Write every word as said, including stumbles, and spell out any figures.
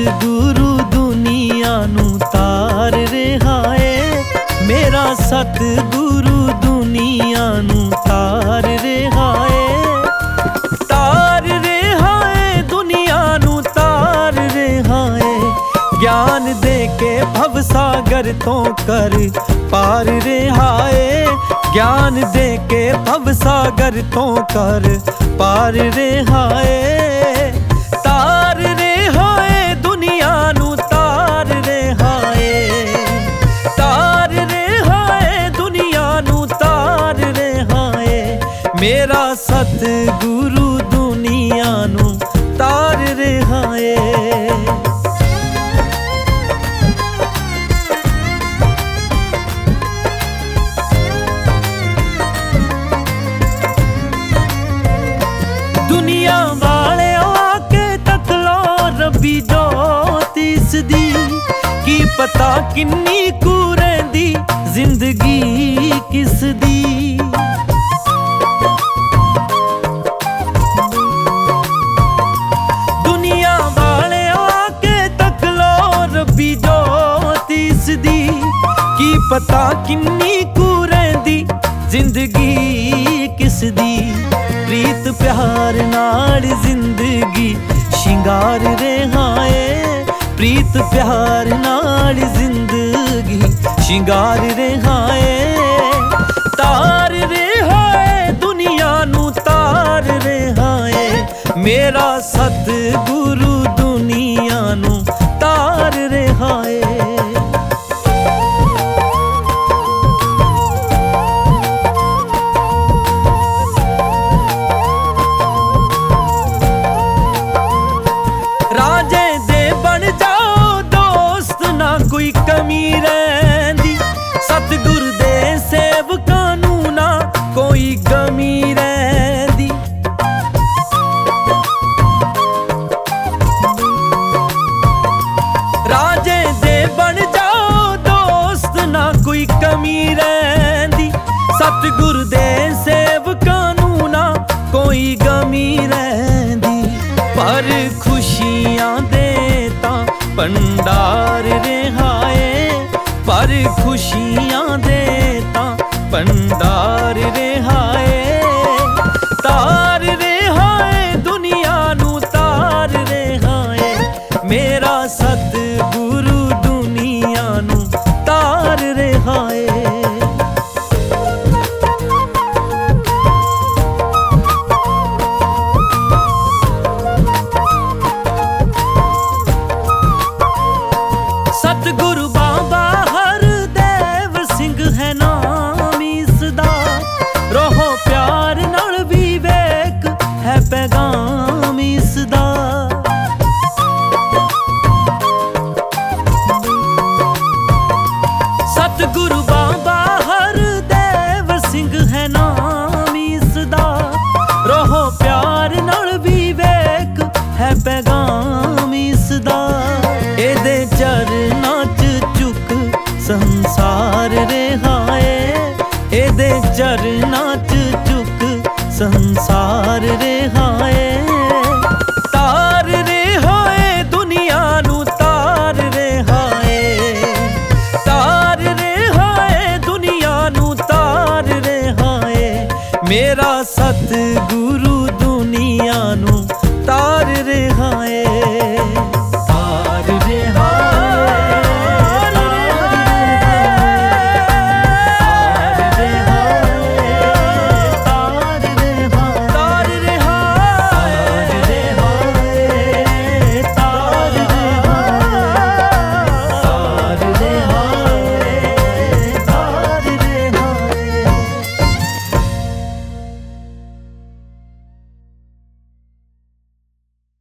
सतगुरु दुनिया नू तार रहा है। मेरा सतगुरु दुनिया नू तार रहा है। तार रहा है दुनिया नू तार रहा है। ज्ञान दे के भवसागर तो कर पार रहा है। ज्ञान दे के भवसागर तो कर पार रहा है। तार रहा है दुनिया नू तार रहा है। तार रहा है दुनिया नू तार रहा है। मेरा सतगुरु दुनिया नू तार रहा है। दुनिया वाले आके तक लो रब्बी जोत इसदी, की पता किन्नी कुरेंदी जिंदगी किस दी। दुनिया वाले आके तक लो रब्बी जोत इसदी, की पता किन्नी कुरेंदी जिंदगी किस दी। प्रीत प्यार नाल जिंदगी शिंगार रहा है। प्रीत प्यार नाल जिंदगी शिंगार रहा है। तार रहा है दुनिया नू तार रहा है। मेरा सतगुरु दुनिया नू तार रहा है। राजे दे बन जाओ दोस्त ना कोई कमी रहिंदी। सतगुर दे सेवकां नू ना कोई गमी रहिंदी। राजे दे बन जाओ दोस्त ना कोई कमी रहिंदी। सतगुर दे सेवकां नू ना कोई गमी रहिंदी। पर खुशियां दे तां भंडार रहा है। पर खुशियां दे तां भंडार रहा है। तार रहा है दुनिया नू तार रहा है। मेरा सतगुरु दुनिया नू तार रहा है। सतगुरु बाबा हरदेव सिंह है नाम इसदा। रहो प्यार नाल विवेक है पैगाम इसदा। सतगुरु बाबा हरदेव सिंह है नाम इसदा। रहो प्यार नाल विवेक है पैगाम इसदा। एदे चरनां च झुक संसार रहा है। एदे चरनां च झुक संसार रहा है। तार रहा है दुनिया नू तार रहा है। तार रहा है दुनिया नू तार रहा है। मेरा सतगुरु दुनिया नू तार रहा है।